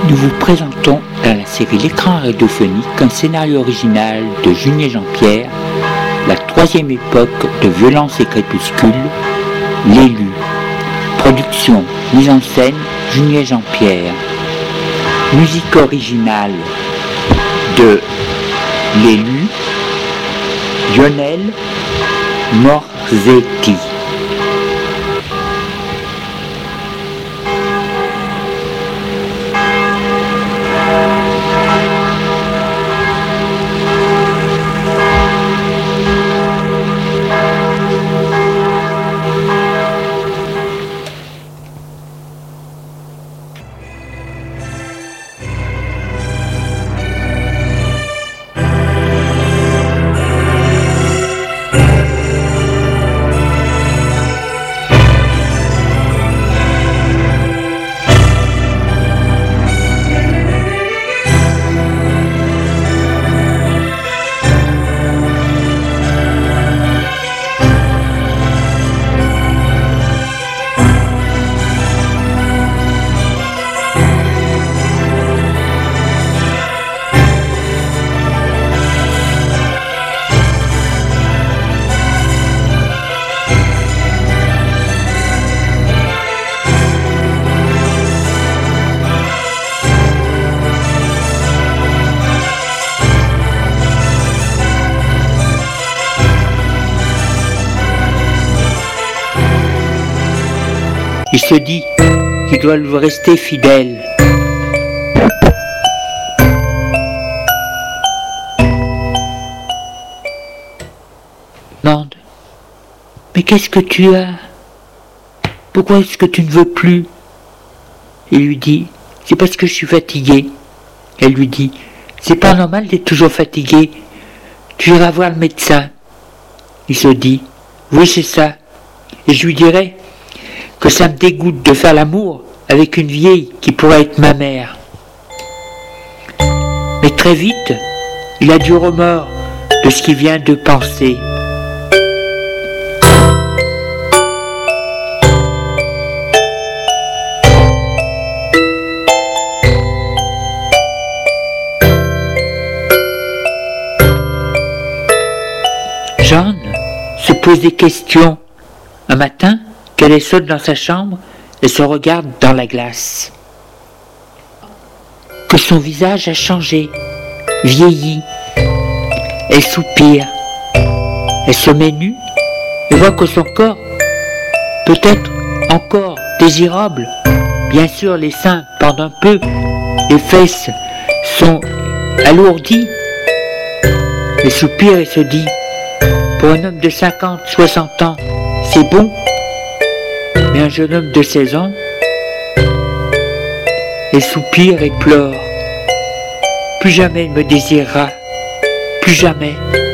Nous vous présentons dans la série L'écran radiophonique un scénario original de Junier Jean-Pierre, la troisième époque de Violence et Crépuscule, L'élu. Production, mise en scène, Junier Jean-Pierre. Musique originale de L'élu, Lionel Morzetti. Il se dit qu'il doit lui rester fidèle. Demande, mais qu'est-ce que tu as? Pourquoi est-ce que tu ne veux plus? Il lui dit, c'est parce que je suis fatigué. Elle lui dit, c'est pas normal d'être toujours fatigué. Tu iras voir le médecin. Il se dit, oui c'est ça. Et je lui dirai que ça me dégoûte de faire l'amour avec une vieille qui pourrait être ma mère. Mais très vite, il a du remords de ce qu'il vient de penser. Jeanne se pose des questions. Un matin, qu'elle est seule dans sa chambre et se regarde dans la glace. Que son visage a changé, vieilli. Elle soupire. Elle se met nue et voit que son corps peut être encore désirable. Bien sûr, les seins pendent un peu, les fesses sont alourdies. Elle soupire et se dit, pour un homme de 50, 60 ans, c'est bon. Mais un jeune homme de 16 ans, elle soupire et pleure. Plus jamais il me désirera, plus jamais.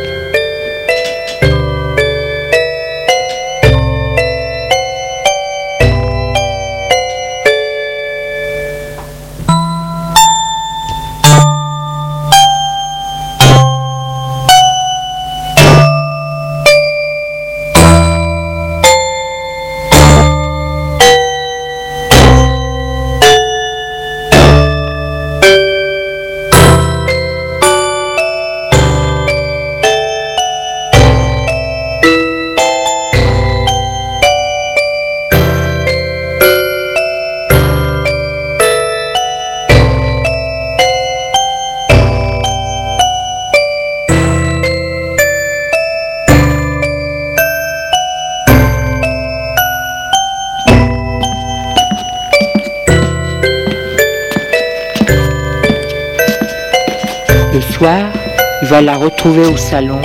Le soir, il va la retrouver au salon.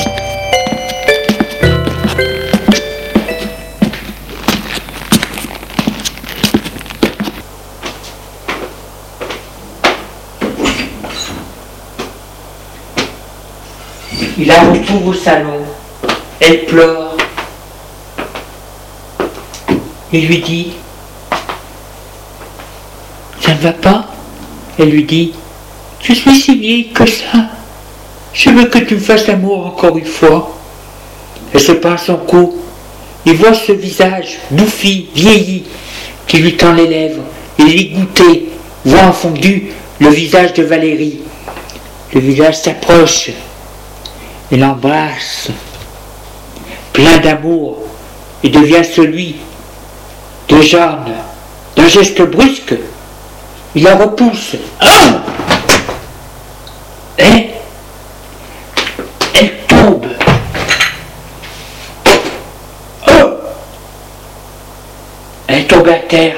Il la retrouve au salon. Elle pleure. Il lui dit, ça ne va pas? Elle lui dit, je suis si vieille que ça. Je veux que tu me fasses l'amour encore une fois. Elle se prend son cou. Il voit ce visage bouffi, vieilli, qui lui tend les lèvres. Il est goûté, voix enfondue, le visage de Valérie. Le visage s'approche et l'embrasse, plein d'amour, et devient celui de Jeanne. D'un geste brusque, il la repousse. Et elle tombe. Elle tombe à terre.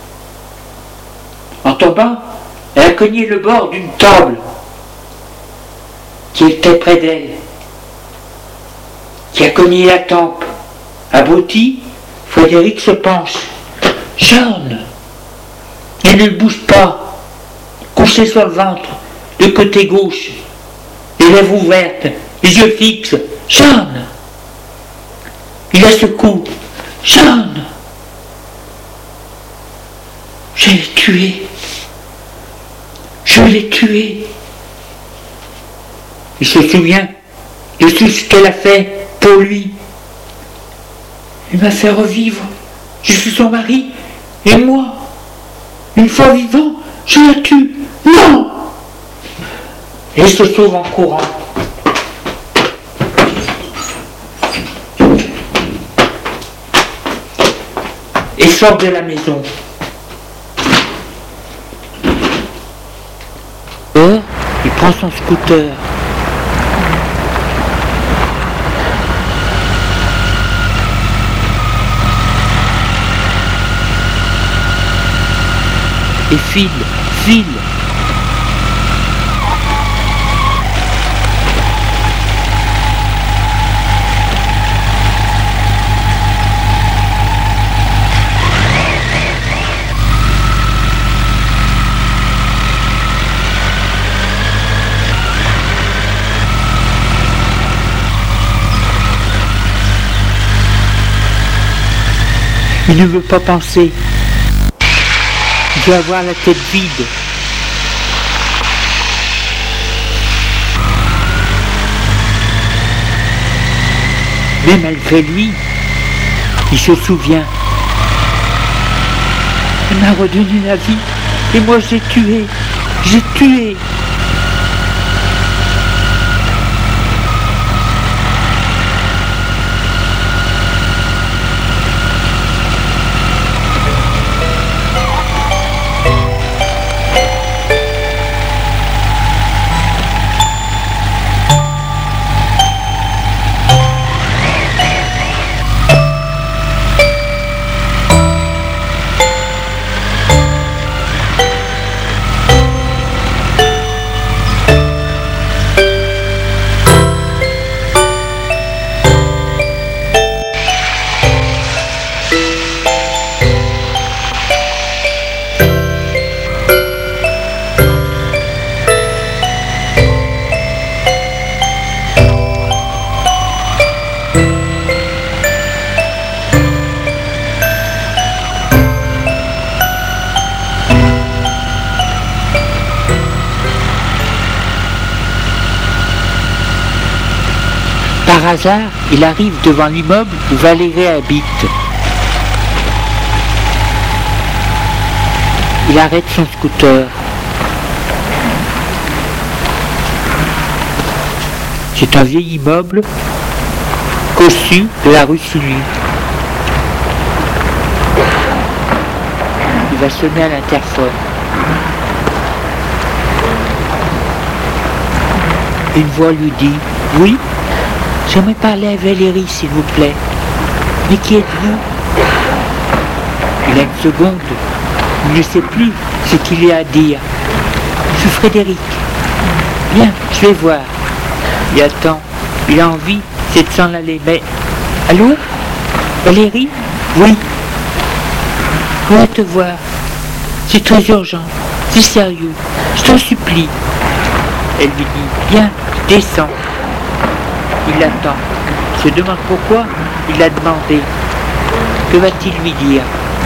En tombant, elle a cogné le bord d'une table qui était près d'elle, qui a cogné la tempe. Abruti, Frédéric se penche. Jeanne! Elle ne bouge pas, couchée sur le ventre, de côté gauche, les lèvres ouvertes, les yeux fixes. Jeanne! Il la secoue. Jeanne! Je l'ai tuée. Je l'ai tuée. Il se souvient de tout ce qu'elle a fait pour lui. Il m'a fait revivre. Je suis son mari. Et moi, une fois vivant, je la tue. Non! Et il se sauve en courant. Et sort de la maison. Il prend son scooter. Et file. Il ne veut pas penser. Il veut avoir la tête vide. Mais malgré lui, il se souvient. Elle m'a redonné la vie. Et moi j'ai tué. J'ai tué. Par hasard, il arrive devant l'immeuble où Valérie habite. Il arrête son scooter. C'est un vieil immeuble cossu de la rue Sully. Il va sonner à l'interphone. Une voix lui dit « Oui, j'aimerais parler à Valérie, s'il vous plaît. Mais qui êtes-vous » Il a une seconde. Il ne sait plus ce qu'il a à dire. « Je suis Frédéric. » « Bien, je vais voir. » Il attend. Il a envie, c'est de s'en aller. Mais... Allô ? Valérie ? Oui. Je voudrais te voir. C'est très urgent. C'est sérieux. Je t'en supplie. Elle lui dit, viens, descends. Il l'attend. Se demande pourquoi il l'a demandé. Que va-t-il lui dire ?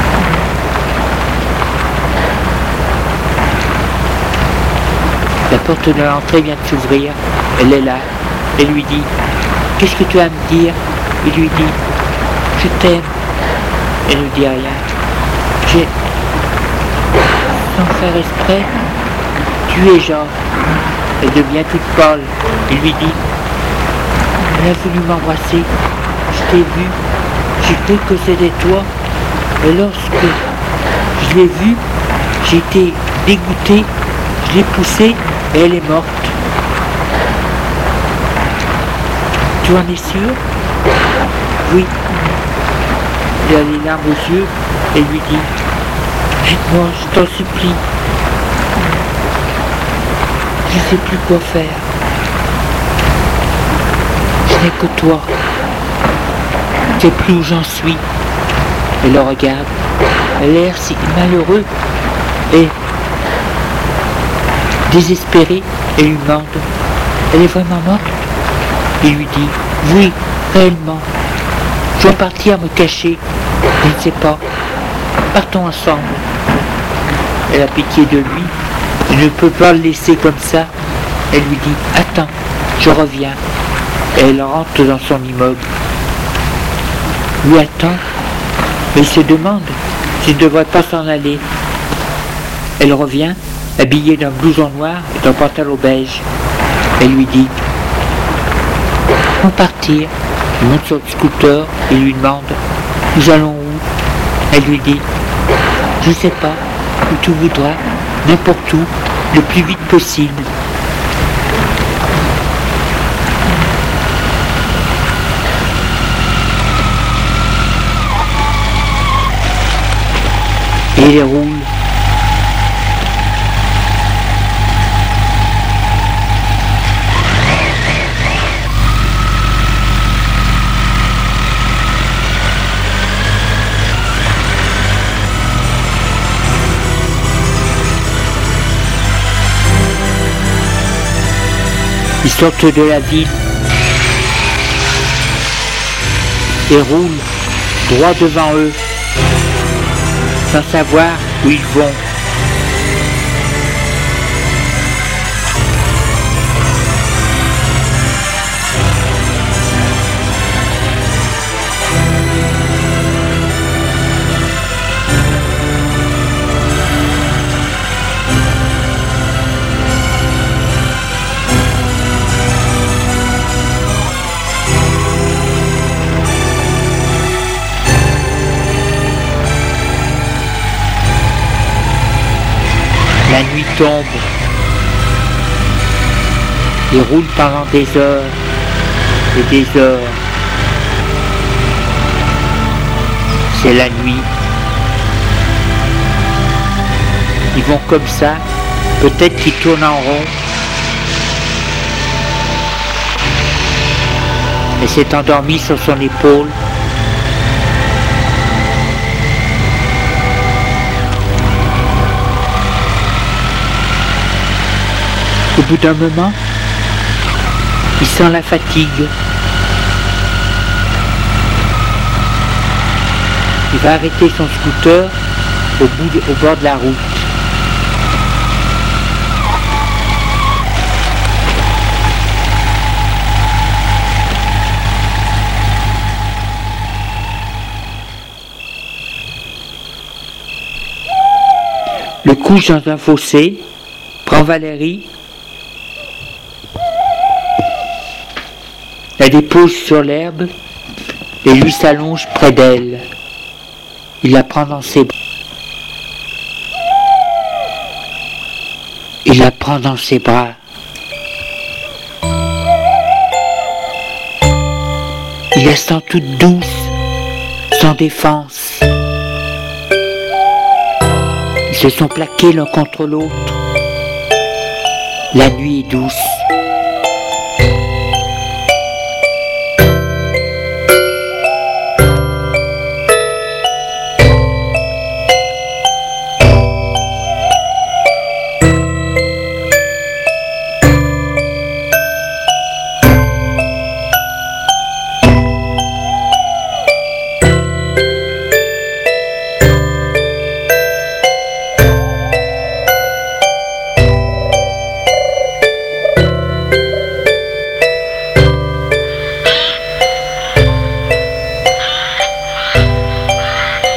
La porte de l'entrée vient de s'ouvrir. Elle est là. Elle lui dit, qu'est-ce que tu as à me dire ? Il lui dit, je t'aime. Elle ne dit rien. J'ai, sans faire exprès, Tu es Jean. Elle devient toute pâle et lui dit, elle a voulu m'embrasser, je t'ai vu, j'ai cru que c'était toi, et lorsque je l'ai vue, j'ai été dégoûté, je l'ai poussée et elle est morte. Tu en es sûr? Oui. Il a les larmes aux yeux et lui dit, dites-moi, je t'en supplie. Je ne sais plus quoi faire. Je n'ai que toi. Je ne sais plus où j'en suis. Elle le regarde. Elle a l'air si malheureux et désespéré et lui demande, elle est vraiment morte? Il lui dit, oui, réellement. Je dois partir me cacher. Je ne sais pas. Partons ensemble. Elle a pitié de lui. Il ne peut pas le laisser comme ça. Elle lui dit, attends, je reviens. Et elle rentre dans son immeuble. Lui attend, mais il se demande s'il ne devrait pas s'en aller. Elle revient, habillée d'un blouson noir et d'un pantalon beige. Elle lui dit, on va partir. Il monte sur le scooter et lui demande, nous allons où? Elle lui dit, je ne sais pas, où tu voudras, n'importe où, le plus vite possible. Et il roule. Ils sortent de la ville et roulent droit devant eux, sans savoir où ils vont. La nuit tombe. Ils roulent pendant des heures et des heures. C'est la nuit. Ils vont comme ça, peut-être qu'ils tournent en rond. Elle s'est endormie sur son épaule. Au bout d'un moment, il sent la fatigue. Il va arrêter son scooter au bord de la route. Le couche dans un fossé, prend Valérie, la dépose sur l'herbe et lui s'allonge près d'elle. Il la prend dans ses bras. Il la prend dans ses bras. Il la sent toute douce, sans défense. Ils se sont plaqués l'un contre l'autre. La nuit est douce.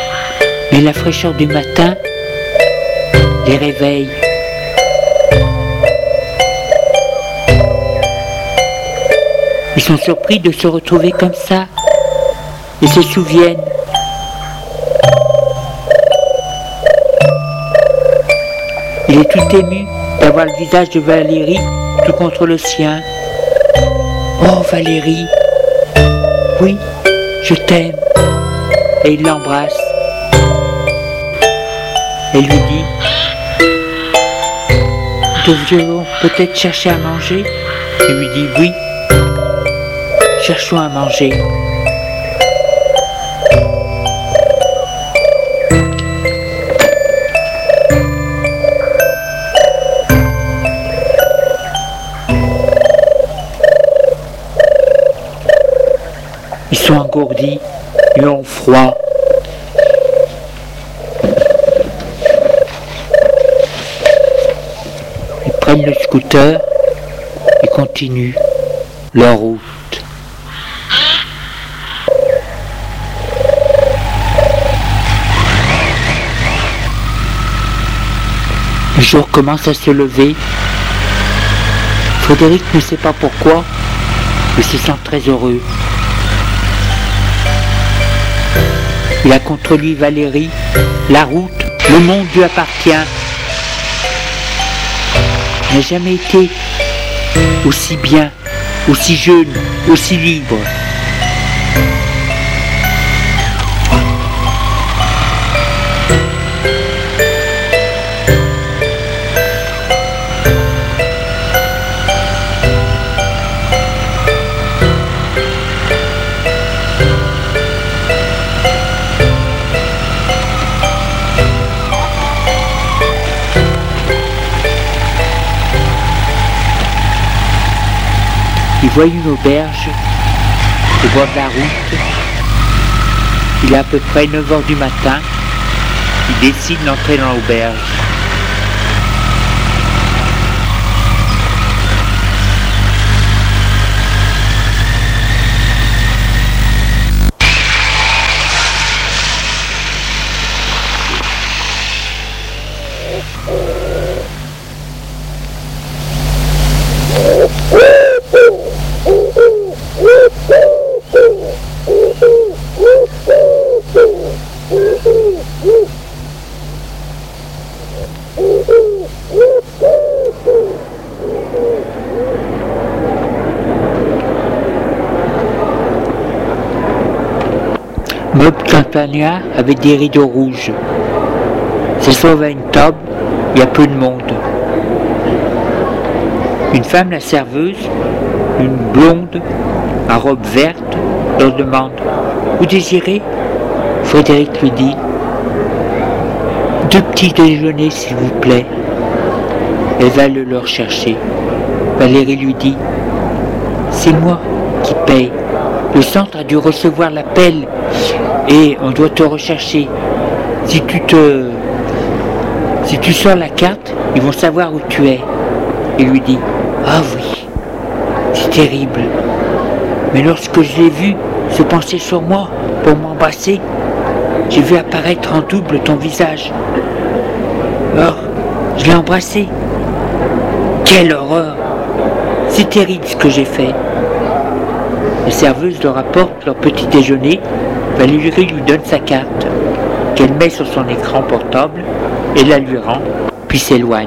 Mais la fraîcheur du matin les réveille. sont surpris de se retrouver comme ça. Ils se souviennent. Il est tout ému d'avoir le visage de Valérie tout contre le sien. Oh Valérie, oui, je t'aime. Et il l'embrasse. Elle lui dit, devrions peut-être chercher à manger? Il lui dit, oui, cherchons à manger. Ils sont engourdis, ils ont froid. Ils prennent le scooter et continuent leur route. Le jour commence à se lever. Frédéric ne sait pas pourquoi, mais se sent très heureux. Il a contre lui Valérie, la route, le monde lui appartient. Il n'a jamais été aussi bien, aussi jeune, aussi libre. Il voit une auberge au bord de la route. Il est à peu près 9h du matin. Il décide d'entrer dans l'auberge. Meuble campagnard avec des rideaux rouges. S'assoit à une table, il y a peu de monde. Une femme, la serveuse, une blonde, à robe verte, leur demande « Vous désirez ?» Frédéric lui dit « 2 petits déjeuners, s'il vous plaît. » Elle va le leur chercher. Valérie lui dit « C'est moi qui paye. Le centre a dû recevoir l'appel et on doit te rechercher. Si tu sors la carte, ils vont savoir où tu es. » Il lui dit « Ah oui, c'est terrible. Mais lorsque je l'ai vu se pencher sur moi pour m'embrasser, j'ai vu apparaître en double ton visage. Alors, je l'ai embrassé. Quelle horreur! C'est terrible ce que j'ai fait. » Les serveuses leur apportent leur petit déjeuner. Valérie lui donne sa carte, qu'elle met sur son écran portable et la lui rend, puis s'éloigne.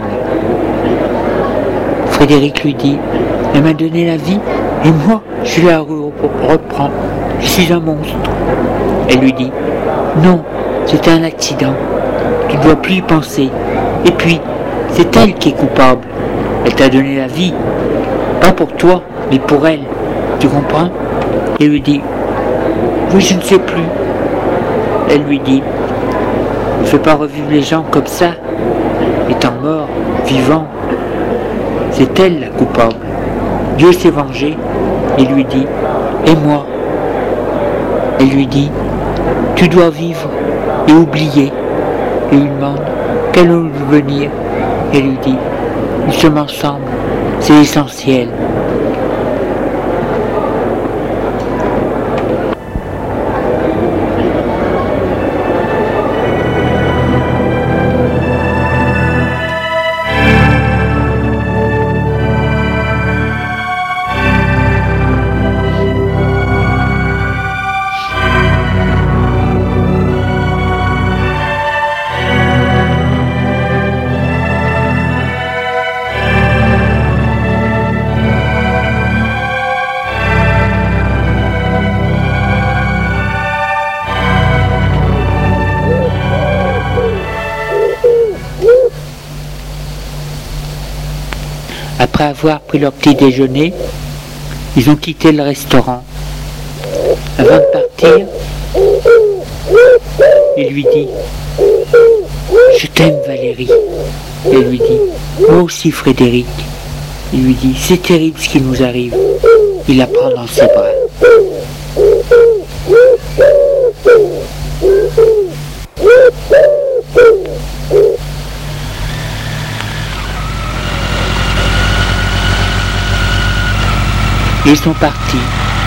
Frédéric lui dit « Elle m'a donné la vie et moi, je la reprends. Je suis un monstre. » Elle lui dit « Non, c'était un accident. Tu ne dois plus y penser. Et puis, c'est elle qui est coupable. Elle t'a donné la vie. Pas pour toi, mais pour elle. Tu comprends ?» Il lui dit « Oui, je ne sais plus. » Elle lui dit « Ne fais pas revivre les gens comme ça, étant mort, vivant. C'est elle la coupable. Dieu s'est vengé. » Il lui dit « Et moi ?» Elle lui dit « Tu dois vivre et oublier. » Et il lui demande « Quel devenir ?» Elle lui dit « Nous sommes ensemble, c'est l'essentiel. » après avoir pris leur petit déjeuner, ils ont quitté le restaurant. Avant de partir, il lui dit « Je t'aime Valérie ». Elle lui dit « Moi aussi Frédéric ». Il lui dit « C'est terrible ce qui nous arrive ». Il la prend dans ses bras. Et ils sont partis.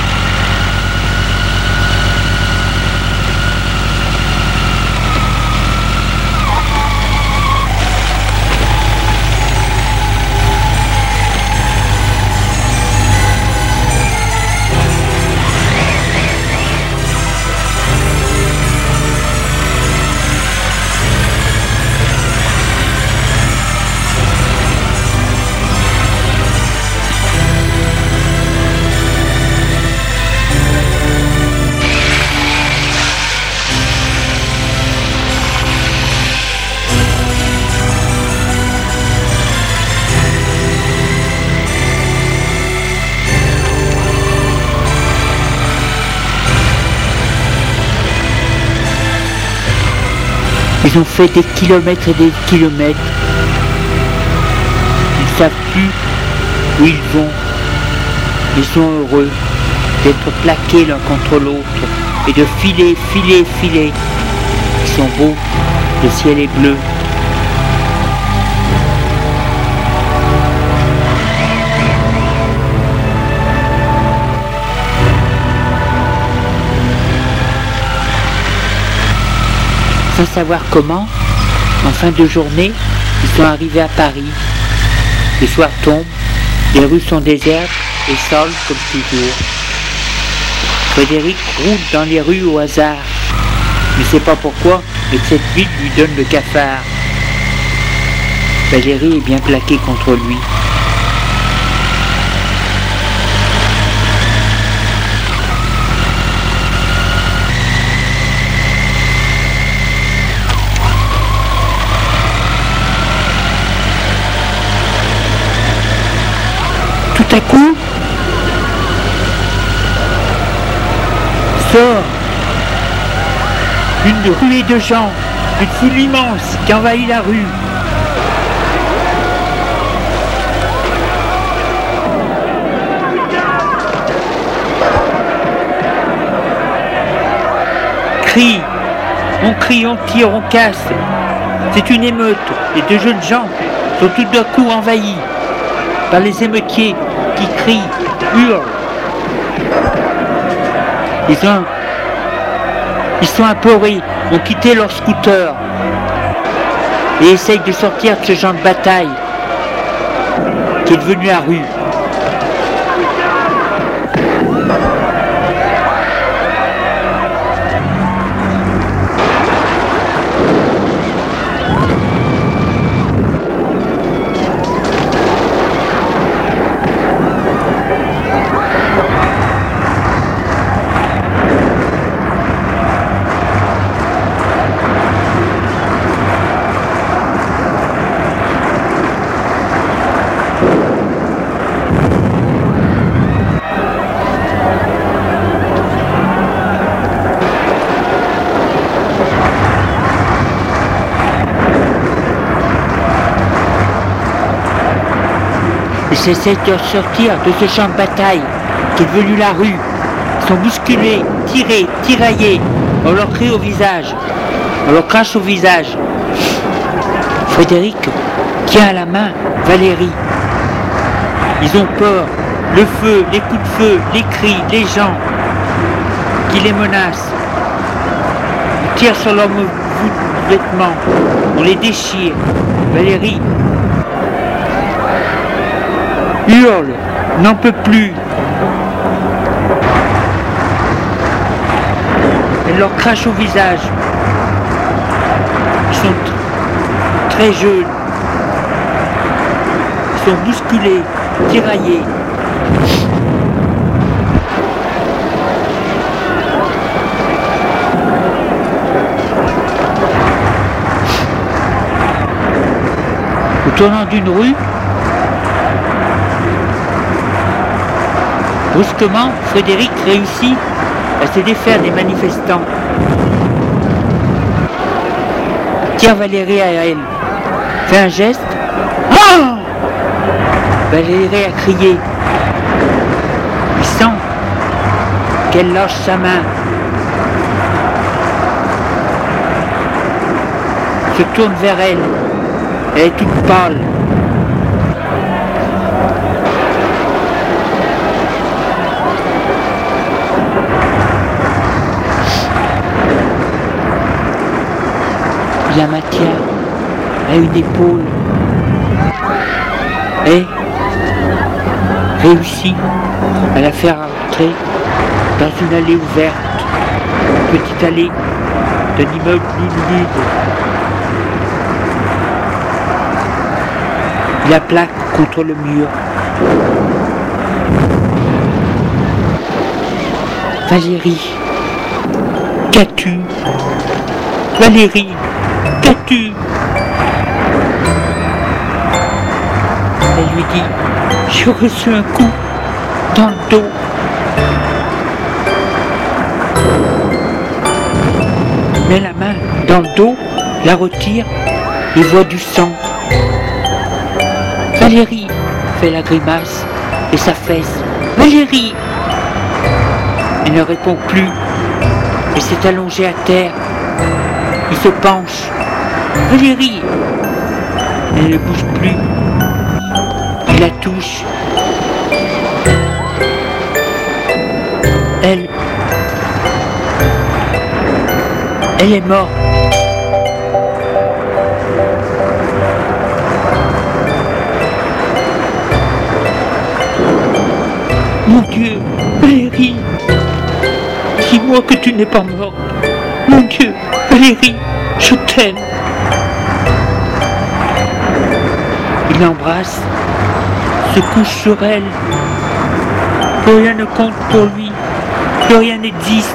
Ils ont fait des kilomètres et des kilomètres. Ils ne savent plus où ils vont. Ils sont heureux d'être plaqués l'un contre l'autre et de filer, filer, filer. Ils sont beaux, le ciel est bleu. Sans savoir comment, en fin de journée, ils sont arrivés à Paris. Le soir tombe, les rues sont désertes et soles comme toujours. Frédéric roule dans les rues au hasard. Il ne sait pas pourquoi, mais cette ville lui donne le cafard. Valérie est bien plaquée contre lui. Tout à coup, sort une ruée de gens, une foule immense qui envahit la rue. Crie, on tire, on casse. C'est une émeute. Les deux jeunes gens sont tout d'un coup envahis par les émeutiers qui crient, hurlent. Ils sont apeurés, ont quitté leur scooter et essayent de sortir de ce genre de bataille qui est devenu la rue. Ils essaient de sortir de ce champ de bataille qui est devenu la rue. Ils sont bousculés, tirés, tiraillés. On leur crie au visage. On leur crache au visage. Frédéric tient à la main Valérie. Ils ont peur. Le feu, les coups de feu, les cris, les gens qui les menacent. Ils tirent sur leurs vêtements. On les déchire. Valérie hurle, n'en peut plus. Elle leur crache au visage. Ils sont très jeunes. Ils sont bousculés, tiraillés. Au tournant d'une rue, Brusquement, Frédéric réussit à se défaire des manifestants. Tire Valérie à elle. Fait un geste. Ah! Valérie a crié. Il sent qu'elle lâche sa main. Se tourne vers elle. Elle est toute pâle. Il la maintient à une épaule et réussit à la faire entrer dans une allée ouverte, une petite allée d'un immeuble lugubre. Il la plaque contre le mur. Valérie, qu'as-tu? Valérie, qu'as-tu? Elle lui dit, j'ai reçu un coup dans le dos. Met la main dans le dos, la retire et voit du sang. Valérie fait la grimace et s'affaisse. Valérie! Elle ne répond plus et s'est allongée à terre. Il se penche. Valérie! Elle ne bouge plus. Il la touche. Elle est morte. Mon Dieu, Valérie, dis-moi que tu n'es pas morte. Mon Dieu, Valérie, je t'aime. Il l'embrasse, se couche sur elle. Plus rien ne compte pour lui, plus rien n'existe.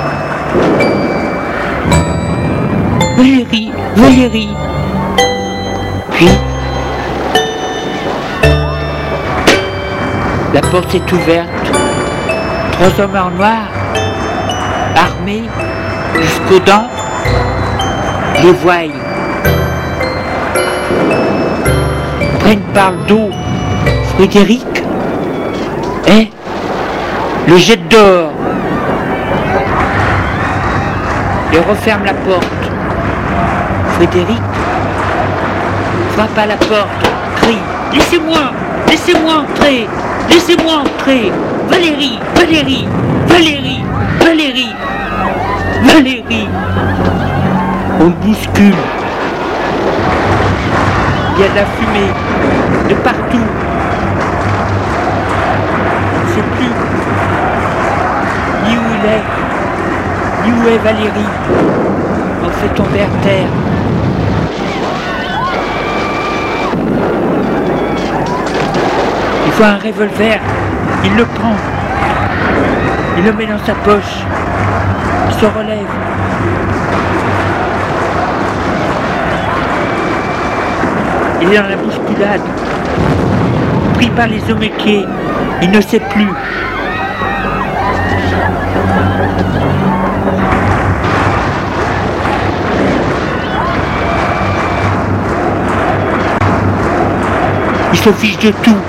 Valérie, Valérie. Puis, la porte est ouverte. 3 hommes en noir, armés jusqu'aux dents, les voient. Prennent par le dos Frédéric et le jettent dehors. Et referment la porte. Frédéric frappe à la porte, crie « Laissez-moi! Laissez-moi entrer! Laissez-moi entrer! Valérie! Valérie! Valérie! Valérie! Valérie !» On le bouscule. Il y a de la fumée de partout. On ne sait plus ni où il est, ni où est Valérie. On le fait tomber à terre. Il voit un revolver, il le prend, il le met dans sa poche, il se relève. Il est dans la bousculade, pris par les émeutiers, il ne sait plus. Il se fiche de tout.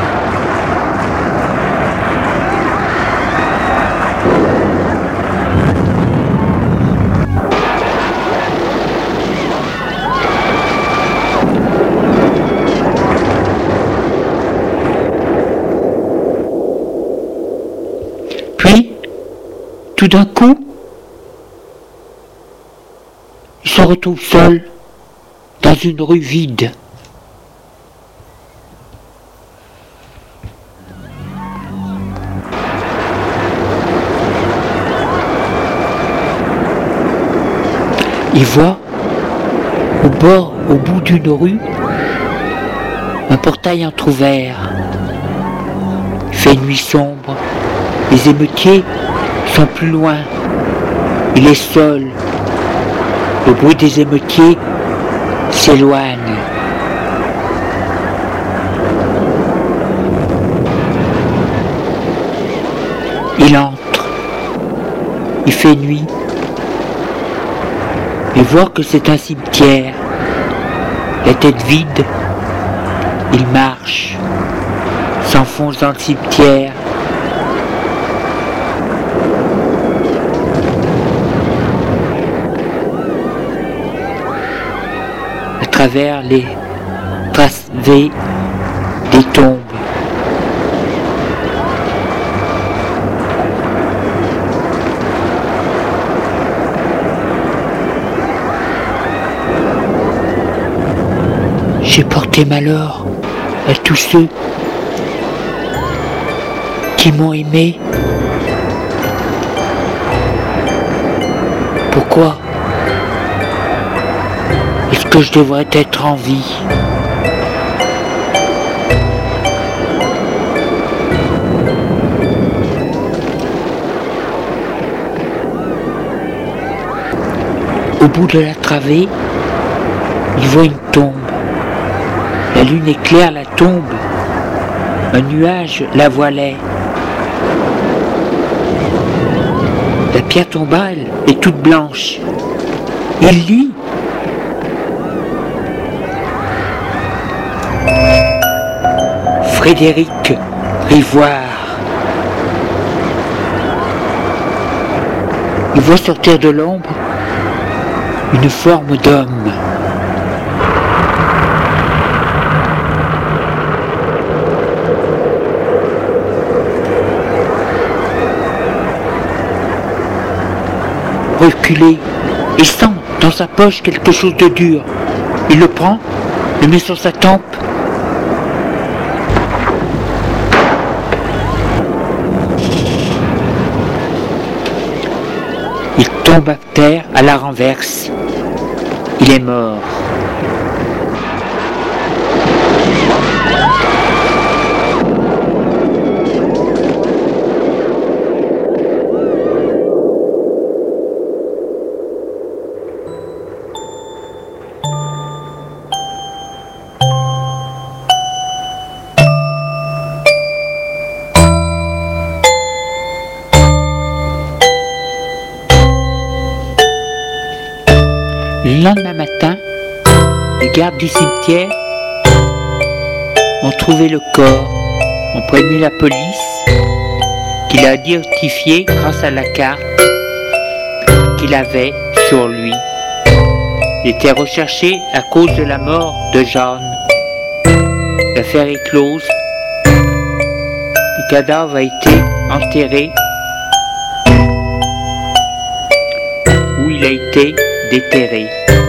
Puis, tout d'un coup, il se retrouve seul dans une rue vide. Il voit au bout d'une rue, un portail entrouvert. Il fait nuit sombre, les émeutiers sont plus loin. Il est seul. Le bruit des émeutiers s'éloigne. nuit et voir que c'est un cimetière. La tête vide, il marche, s'enfonce dans le cimetière. À travers les travées des tombes. J'ai porté malheur à tous ceux qui m'ont aimé. Pourquoi est-ce que je devrais être en vie? Au bout de la travée, il voit une tombe. La lune éclaire la tombe. Un nuage la voilait. La pierre tombale est toute blanche. Il lit. Frédéric Rivoire. Il voit sortir de l'ombre une forme d'homme. Reculé et sent dans sa poche quelque chose de dur. Il le prend, le met sur sa tempe. Il tombe à terre, à la renverse. Il est mort. Le lendemain matin, les gardes du cimetière ont trouvé le corps, ont prévenu la police, qui l'a identifié grâce à la carte qu'il avait sur lui. Il était recherché à cause de la mort de Jeanne. L'affaire est close. Le cadavre a été enterré où il a été déterré.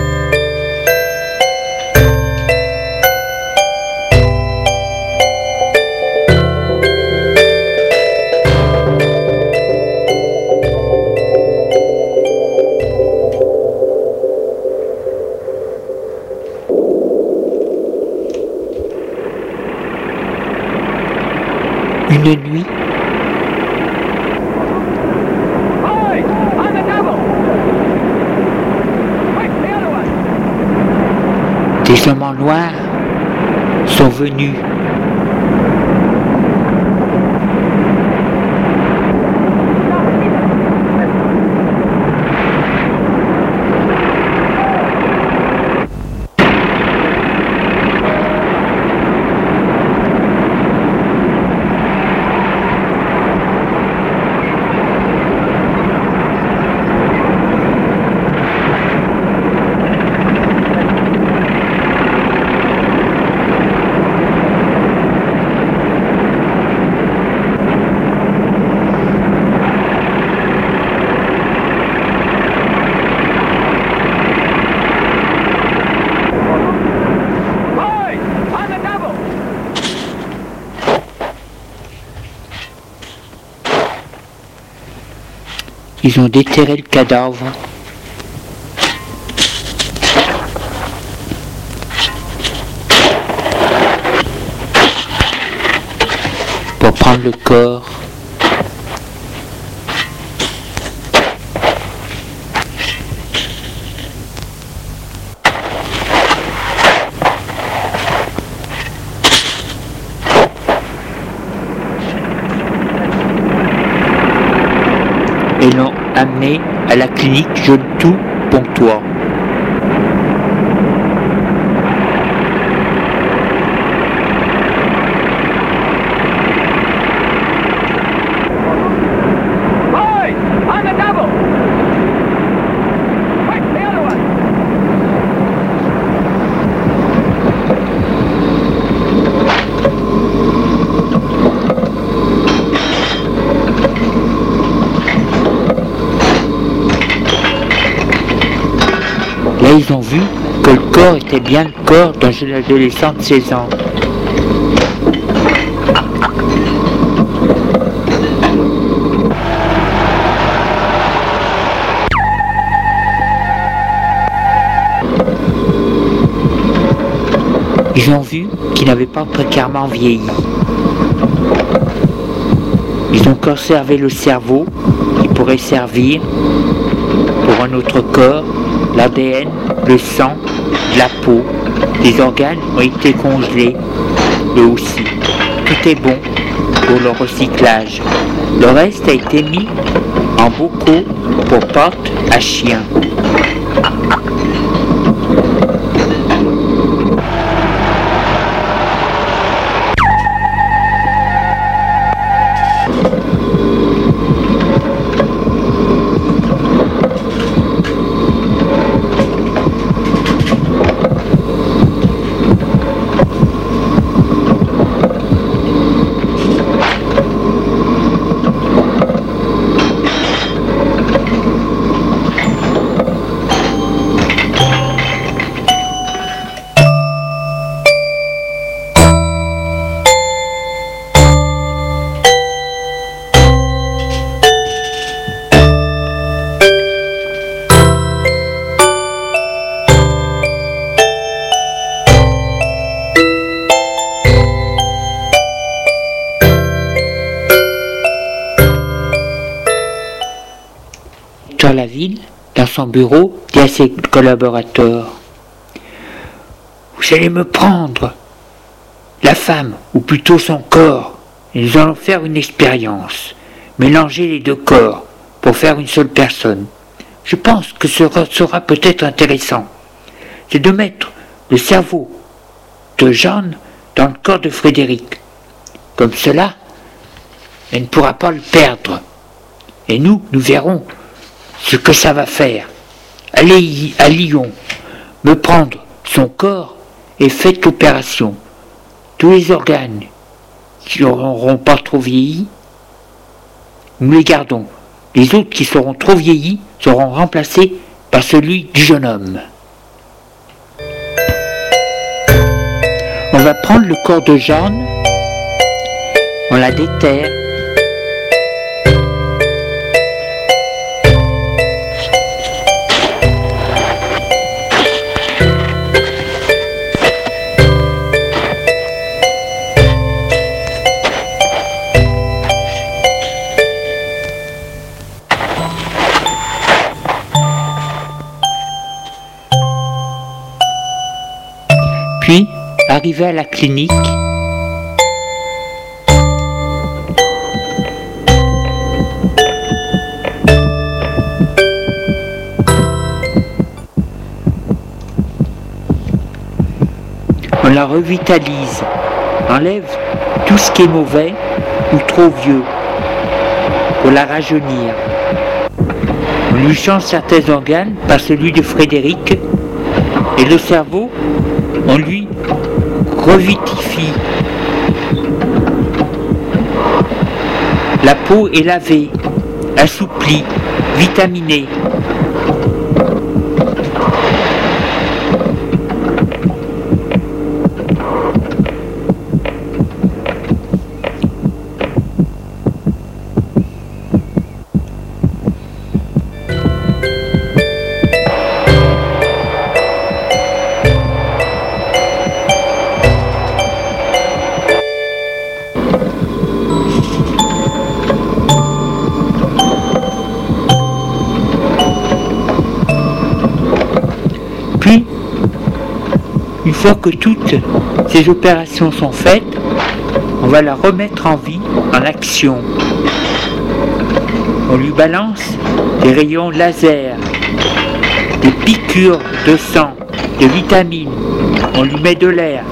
Une nuit, des hommes en noir sont venus. Ils ont déterré le cadavre. Pour prendre le corps. Et l'ont amené à la clinique Jeune Tout Pontois. Là, ils ont vu que le corps était bien le corps d'un jeune adolescent de 16 ans. Ils ont vu qu'il n'avait pas précairement vieilli. Ils ont conservé le cerveau qui pourrait servir pour un autre corps. L'ADN, le sang, la peau, les organes ont été congelés, eux aussi. Tout est bon pour le recyclage. Le reste a été mis en bocaux pour pâte à chien. Dans la ville, dans son bureau, dit à ses collaborateurs: vous allez me prendre la femme, ou plutôt son corps, et nous allons faire une expérience, mélanger les deux corps pour faire une seule personne. Je pense que ce sera peut-être intéressant. C'est de mettre le cerveau de Jeanne dans le corps de Frédéric. Comme cela, elle ne pourra pas le perdre. Et nous verrons ce que ça va faire. Allez à Lyon, me prendre son corps et faites l'opération. Tous les organes qui n'auront pas trop vieilli, nous les gardons. Les autres qui seront trop vieillis seront remplacés par celui du jeune homme. On va prendre le corps de Jeanne, on la déterre, puis, arrivé à la clinique, on la revitalise, enlève tout ce qui est mauvais ou trop vieux pour la rajeunir. On lui change certains organes par celui de Frédéric et le cerveau, on lui revitifie. La peau est lavée, assouplie, vitaminée. Puis, une fois que toutes ces opérations sont faites, on va la remettre en vie, en action. On lui balance des rayons laser, des piqûres de sang, de vitamines, on lui met de l'air.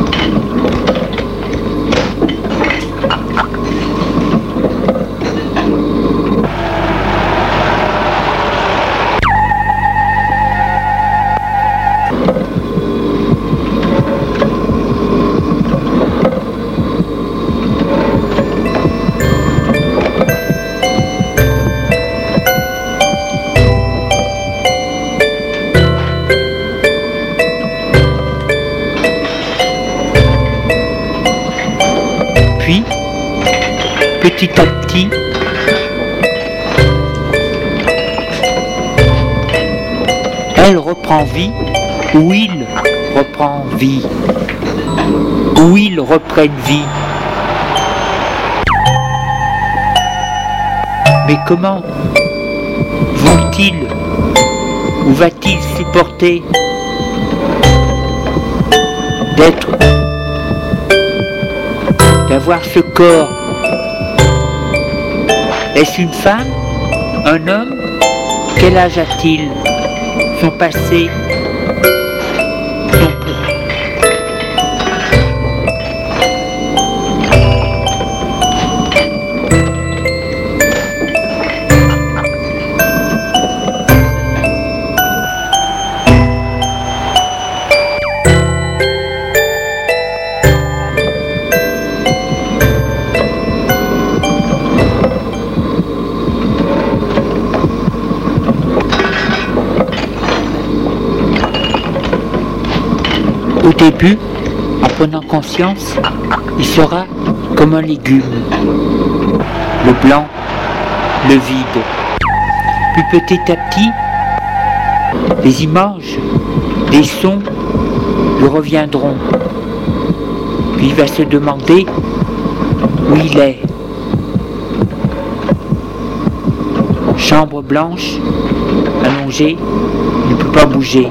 Puis, petit à petit, elle reprend vie, ou il reprend vie, ou ils reprennent vie. Mais comment vont-ils ou va-t-il supporter d'avoir ce corps? Est-ce une femme? Un homme? Quel âge a-t-il? Son passé? Son... Au début, en prenant conscience, il sera comme un légume, le blanc, le vide. Puis petit à petit, les images, les sons lui reviendront. Puis il va se demander où il est. Chambre blanche, allongée, il ne peut pas bouger.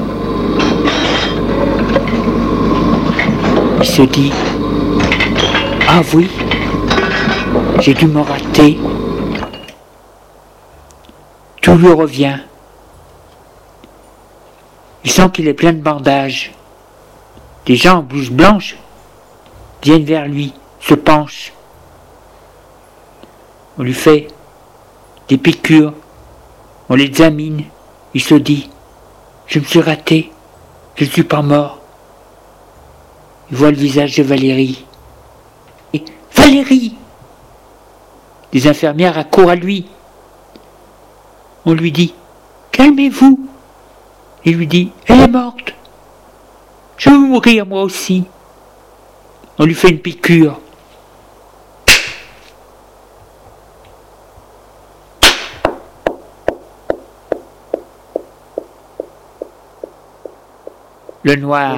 Il se dit, ah oui, j'ai dû me rater. Tout lui revient. Il sent qu'il est plein de bandages. Des gens en blouse blanche viennent vers lui, se penchent. On lui fait des piqûres, on l'examine. Il se dit, je me suis raté, je ne suis pas mort. Il voit le visage de Valérie. Et Valérie! Les infirmières accourent à lui. On lui dit, calmez-vous. Il lui dit, elle est morte. Je veux mourir moi aussi. On lui fait une piqûre. Le noir.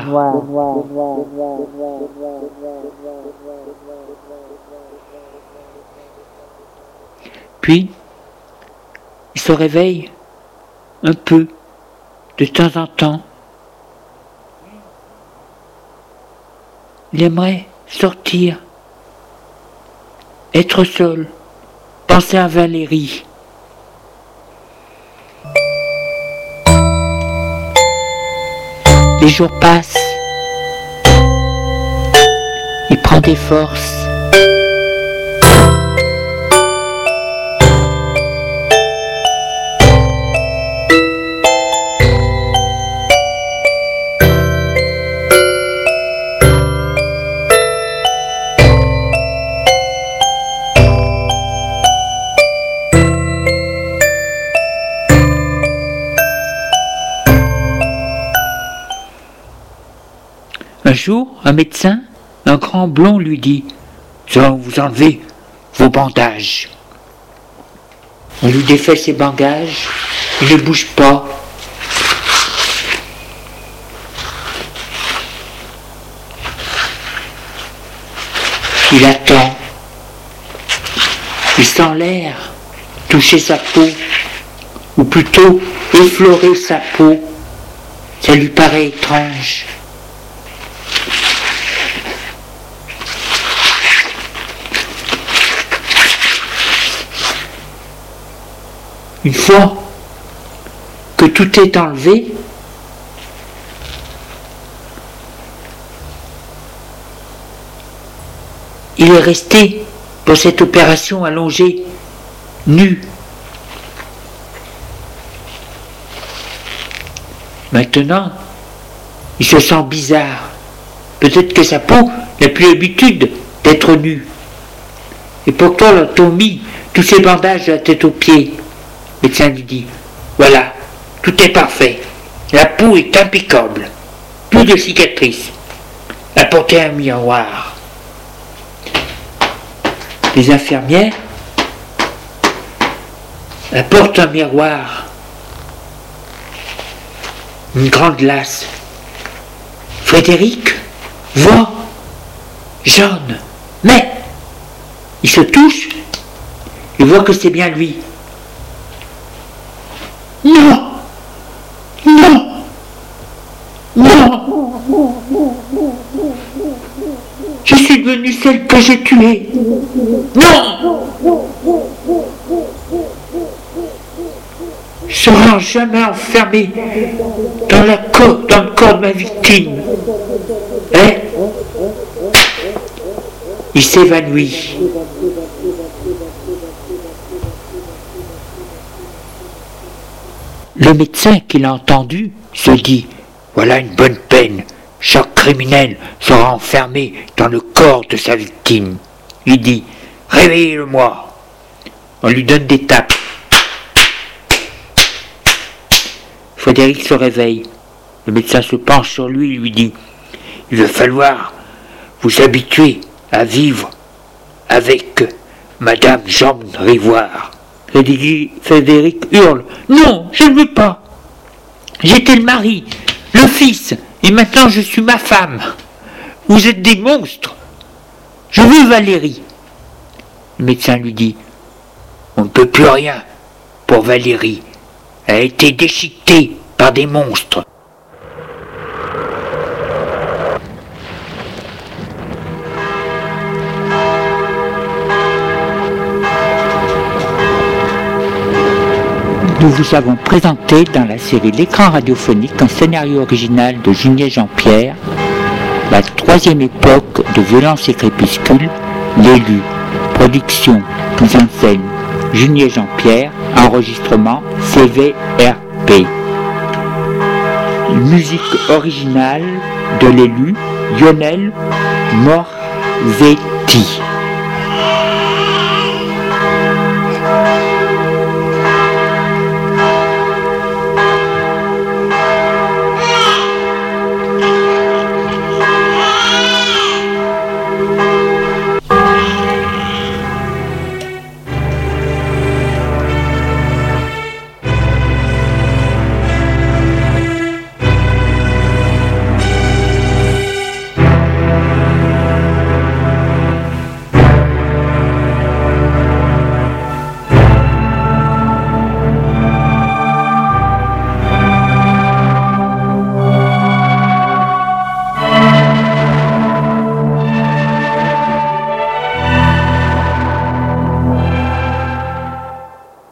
Puis, il se réveille un peu, de temps en temps. Il aimerait sortir, être seul, penser à Valérie. Les jours passent, il prend des forces. Un jour, un médecin, un grand blond, lui dit « Nous allons vous enlever vos bandages. » On lui défait ses bandages, il ne bouge pas. Il attend. Il sent l'air toucher sa peau, ou plutôt effleurer sa peau. Ça lui paraît étrange. Une fois que tout est enlevé, il est resté pour cette opération allongé, nu. Maintenant, il se sent bizarre. Peut-être que sa peau n'a plus l'habitude d'être nue. Et pourquoi leur-t-on mis tous ces bandages de la tête aux pieds? Le médecin lui dit, voilà, tout est parfait. La peau est impeccable. Plus de cicatrices. Apportez un miroir. Les infirmières apportent un miroir. Une grande glace. Frédéric voit jaune, mais il se touche et voit que c'est bien lui. Non, non, non, je suis devenue celle que j'ai tuée. Non, je serai jamais enfermé dans le corps de ma victime. Et il s'évanouit. Le médecin qui l'a entendu se dit, voilà une bonne peine, chaque criminel sera enfermé dans le corps de sa victime. Il dit, réveillez-le-moi. On lui donne des tapes. Frédéric se réveille. Le médecin se penche sur lui et lui dit, il va falloir vous habituer à vivre avec Madame Jeanne Rivoire. Frédéric hurle, non, je ne veux pas. J'étais le mari, le fils, et maintenant je suis ma femme. Vous êtes des monstres. Je veux Valérie. Le médecin lui dit, on ne peut plus rien pour Valérie. Elle a été déchiquetée par des monstres. Nous vous avons présenté dans la série L'écran radiophonique un scénario original de Junier Jean-Pierre, la troisième époque de Violence et Crépuscule, l'élu, production, mise en scène, Junier Jean-Pierre, enregistrement CVRP. Musique originale de l'élu, Lionel Morzetti.